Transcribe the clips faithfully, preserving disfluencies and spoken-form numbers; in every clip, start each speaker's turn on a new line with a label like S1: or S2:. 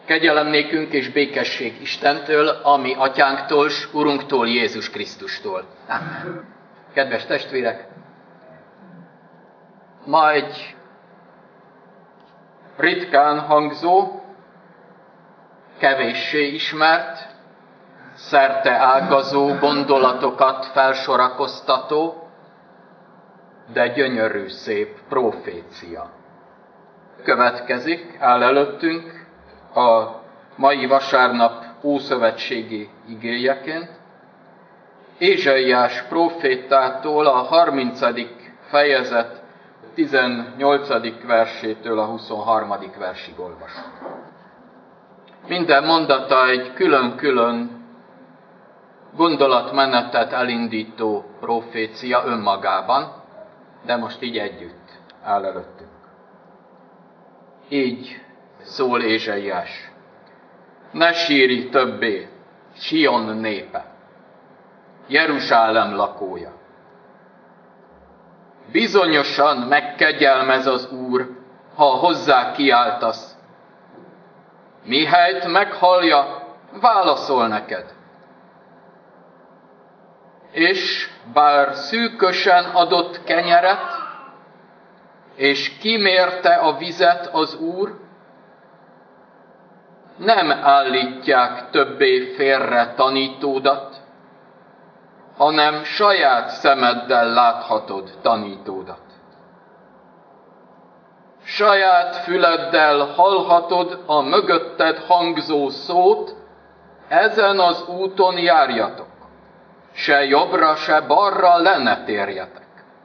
S1: Kegyelem nékünk és békesség Istentől, ami atyánktól, s Urunktól, Jézus Krisztustól. Amen. Kedves testvérek, ma egy ritkán hangzó, kevéssé ismert, szerte ágazó gondolatokat felsorakoztató, de gyönyörű szép profécia következik, áll előttünk a mai vasárnap ószövetségi igéjeként. Ézsaiás prófétától a harmincadik fejezet tizennyolcadik versétől a huszonharmadik versig olvasunk. Minden mondata egy külön-külön gondolatmenetet elindító profécia önmagában, de most így együtt áll előttünk. Így szól Ézsaiás: ne sírj többé, Sion népe, Jeruzsálem lakója. Bizonyosan megkegyelmez az Úr, ha hozzá kiáltasz. Mihelyt meghallja, válaszol neked. És bár szűkösen adott kenyeret, és kimérte a vizet az Úr, nem állítják többé félre tanítódat, hanem saját szemeddel láthatod tanítódat. Saját füleddel hallhatod a mögötted hangzó szót, ezen az úton járjatok, se jobbra, se balra le ne térjetek.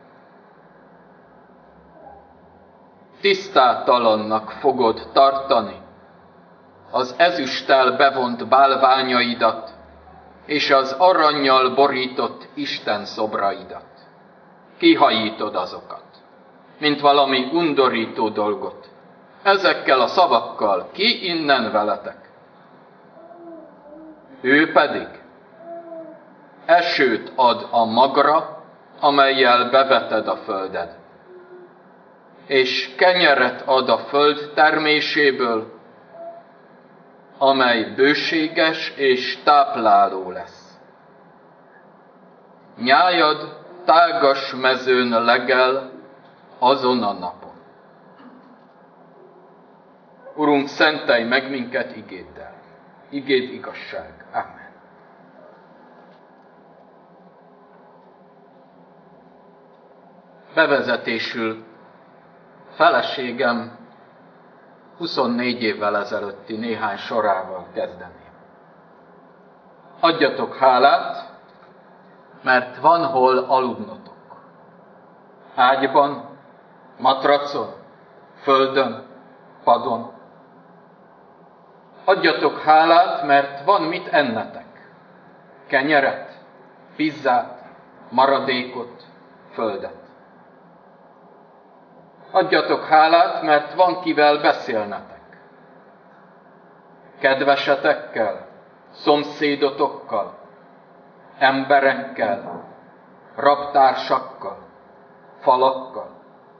S1: Tisztátalannak fogod tartani az ezüsttel bevont bálványaidat, és az arannyal borított Isten szobraidat. Kihajítod azokat, mint valami undorító dolgot. Ezekkel a szavakkal ki innen veletek. Ő pedig esőt ad a magra, amellyel beveted a földed, és kenyeret ad a föld terméséből, amely bőséges és tápláló lesz. Nyájad tágas mezőn legel azon a napon. Urunk, szentelj meg minket igéddel. Igéd igazság. Amen. Bevezetésül feleségem huszonnégy évvel ezelőtti néhány sorával kezdeném. Adjatok hálát, mert van hol aludnotok. Ágyban, matracon, földön, padon. Adjatok hálát, mert van mit ennetek. Kenyeret, pizzát, maradékot, földet. Adjatok hálát, mert van kivel beszélnetek. Kedvesetekkel, szomszédotokkal, emberekkel, rabtársakkal, falakkal.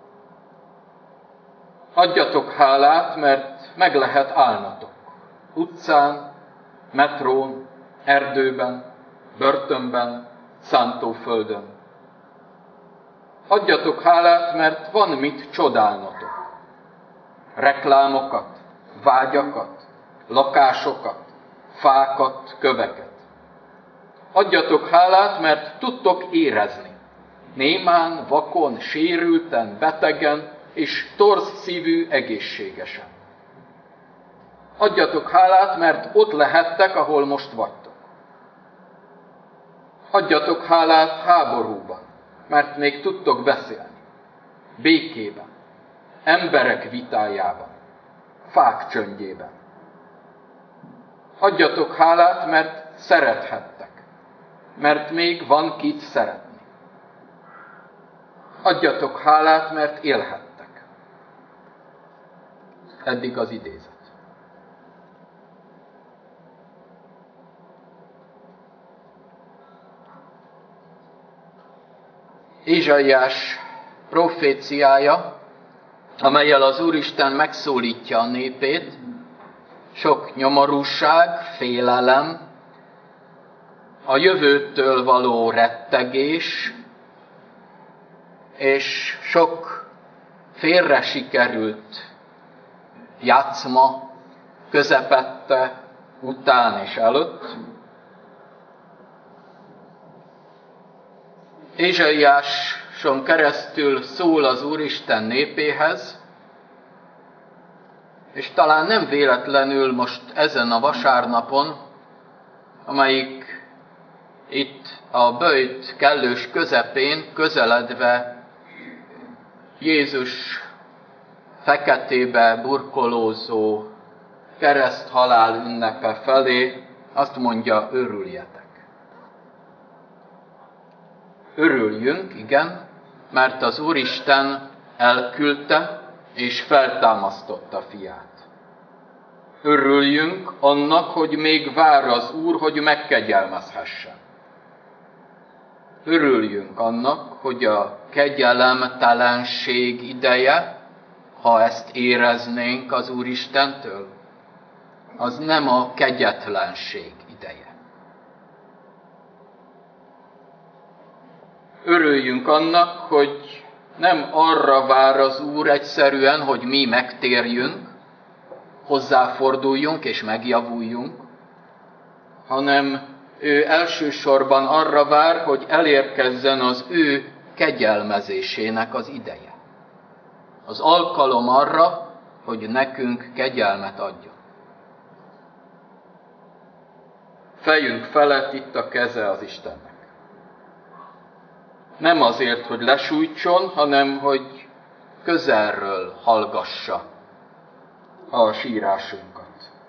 S1: Adjatok hálát, mert meg lehet állnatok. Utcán, metrón, erdőben, börtönben, szántóföldön. Adjatok hálát, mert van mit csodálnotok. Reklámokat, vágyakat, lakásokat, fákat, köveket. Adjatok hálát, mert tudtok érezni. Némán, vakon, sérülten, betegen és torz szívű egészségesen. Adjatok hálát, mert ott lehettek, ahol most vagytok. Adjatok hálát háborúban, mert még tudtok beszélni, békében, emberek vitájában, fák csöndjében. Adjatok hálát, mert szerethettek, mert még van kit szeretni. Adjatok hálát, mert élhettek. Eddig az idézet. Ézsaiás proféciája, amellyel az Úristen megszólítja a népét, sok nyomorúság, félelem, a jövőtől való rettegés, és sok félre sikerült játszma közepette, után és előtt. Ézsaiáson keresztül szól az Úristen népéhez, és talán nem véletlenül most ezen a vasárnapon, amelyik itt a böjt kellős közepén, közeledve Jézus feketébe burkolózó kereszthalál ünnepe felé azt mondja, örüljetek. Örüljünk, igen, mert az Úristen elküldte és feltámasztotta fiát. Örüljünk annak, hogy még vár az Úr, hogy megkegyelmezhessen. Örüljünk annak, hogy a kegyelemtelenség ideje, ha ezt éreznénk az Úristentől, az nem a kegyetlenség ideje. Örüljünk annak, hogy nem arra vár az Úr egyszerűen, hogy mi megtérjünk, hozzáforduljunk és megjavuljunk, hanem ő elsősorban arra vár, hogy elérkezzen az ő kegyelmezésének az ideje. Az alkalom arra, hogy nekünk kegyelmet adjon. Fejünk felett itt a keze az Istennek. Nem azért, hogy lesújtson, hanem hogy közelről hallgassa a sírásunkat.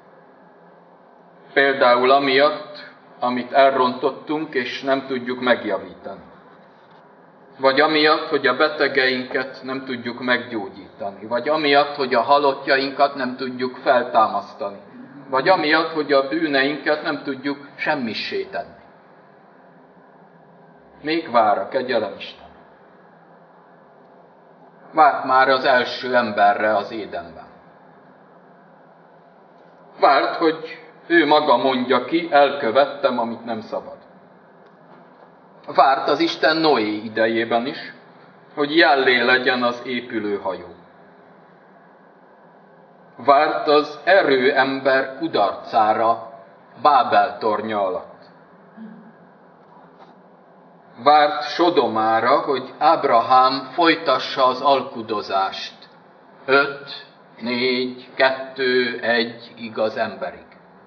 S1: Például amiatt, amit elrontottunk, és nem tudjuk megjavítani. Vagy amiatt, hogy a betegeinket nem tudjuk meggyógyítani. Vagy amiatt, hogy a halottjainkat nem tudjuk feltámasztani. Vagy amiatt, hogy a bűneinket nem tudjuk semmissé tenni. Még vár a kegyelem Isten. Várt már az első emberre az Édenben. Várt, hogy ő maga mondja ki, elkövettem, amit nem szabad. Várt az Isten Noé idejében is, hogy jellé legyen az épülő hajó. Várt az erőember kudarcára Bábel tornya alatt. Várt Sodomára, hogy Ábrahám folytassa az alkudozást. Öt, négy, kettő, egy igaz emberig.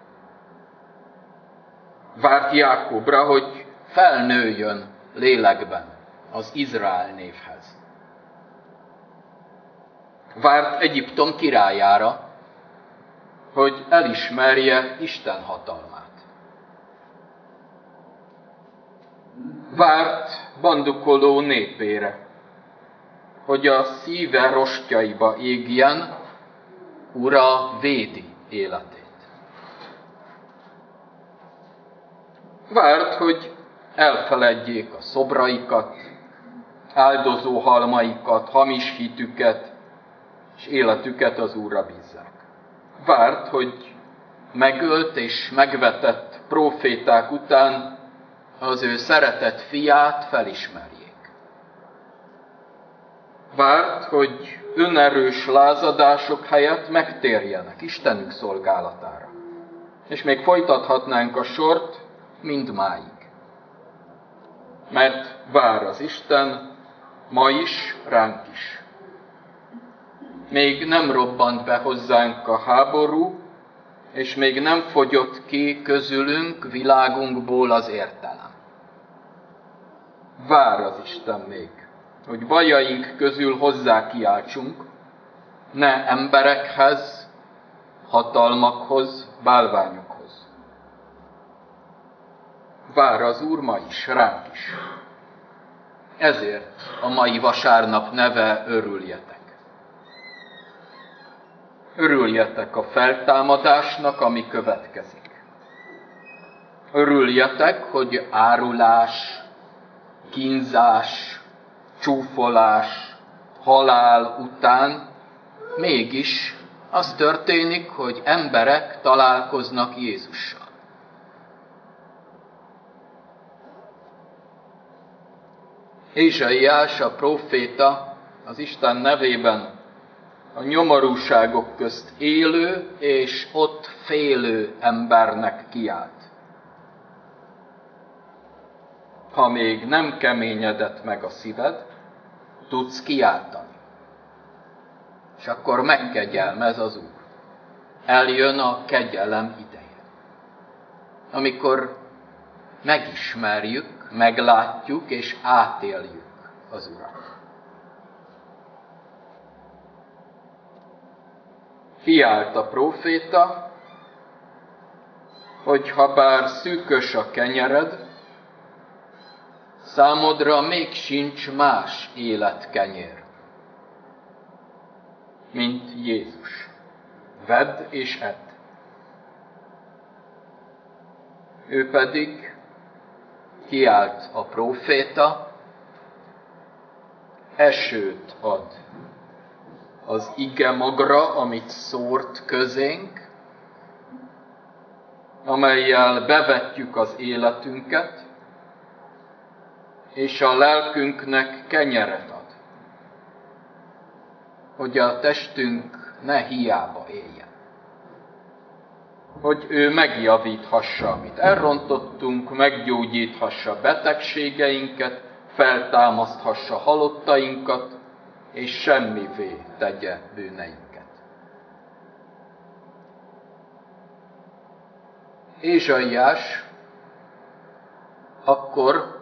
S1: Várt Jákobra, hogy felnőjön lélekben az Izrael névhez. Várt Egyiptom királyára, hogy elismerje Isten hatalmát. Várt bandukoló népére, hogy a szíve rostjaiba égjen, Ura védi életét. Várt, hogy elfeledjék a szobraikat, áldozó halmaikat, hamis hitüket, és életüket az Úrra bízzák. Várt, hogy megölt és megvetett próféták után az ő szeretett fiát felismerjék. Várt, hogy önerős lázadások helyett megtérjenek Istenük szolgálatára. És még folytathatnánk a sort mindmáig. Mert vár az Isten ma is, ránk is. Még nem robbant be hozzánk a háború, és még nem fogyott ki közülünk, világunkból az értelem. Vár az Isten még, hogy bajaink közül hozzá kiáltsunk, ne emberekhez, hatalmakhoz, bálványokhoz. Vár az Úr ma is, ránk is. Ezért a mai vasárnap neve örüljetek. Örüljetek a feltámadásnak, ami következik. Örüljetek, hogy árulás, kínzás, csúfolás, halál után mégis az történik, hogy emberek találkoznak Jézussal. Ézsaiás, a próféta, az Isten nevében a nyomorúságok közt élő és ott félő embernek kiált. Ha még nem keményedett meg a szíved, tudsz kiáltani. És akkor megkegyelmez az Úr. Eljön a kegyelem ideje. Amikor megismerjük, meglátjuk és átéljük az Urat. Kiált a próféta, hogy ha bár szűkös a kenyered, számodra még sincs más életkenyér, mint Jézus. Vedd és edd. Ő pedig kiált a próféta, esőt ad az ige magra, amit szórt közénk, amellyel bevetjük az életünket, és a lelkünknek kenyeret ad, hogy a testünk ne hiába éljen. Hogy ő megjavíthassa, amit elrontottunk, meggyógyíthassa betegségeinket, feltámaszthassa halottainkat, és semmivé tegye bűneinket. Ézsaiás akkor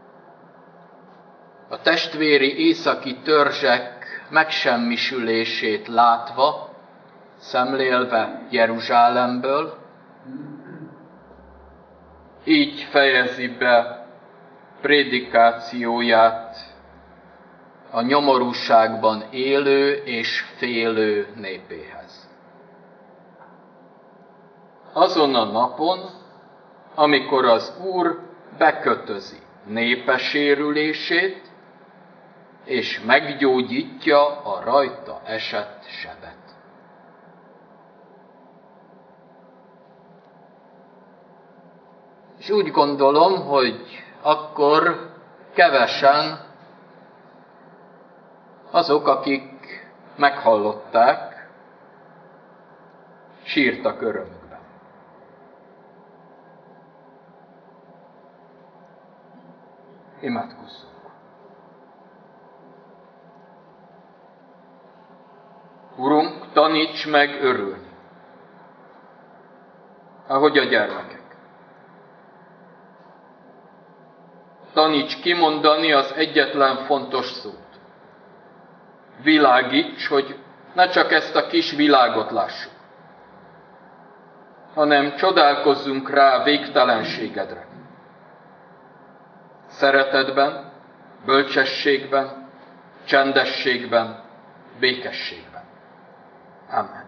S1: a testvéri északi törzsek megsemmisülését látva, szemlélve Jeruzsálemből, így fejezi be prédikációját a nyomorúságban élő és félő népéhez. Azon a napon, amikor az Úr bekötözi népe sérülését, és meggyógyítja a rajta esett sebet. És úgy gondolom, hogy akkor kevesen azok, akik meghallották, sírtak örömükben. Imádkozzunk. Urunk, taníts meg örülni, ahogy a gyermekek. Taníts kimondani az egyetlen fontos szót. Világíts, hogy ne csak ezt a kis világot lássuk, hanem csodálkozzunk rá végtelenségedre. Szeretetben, bölcsességben, csendességben, békességben. Amen.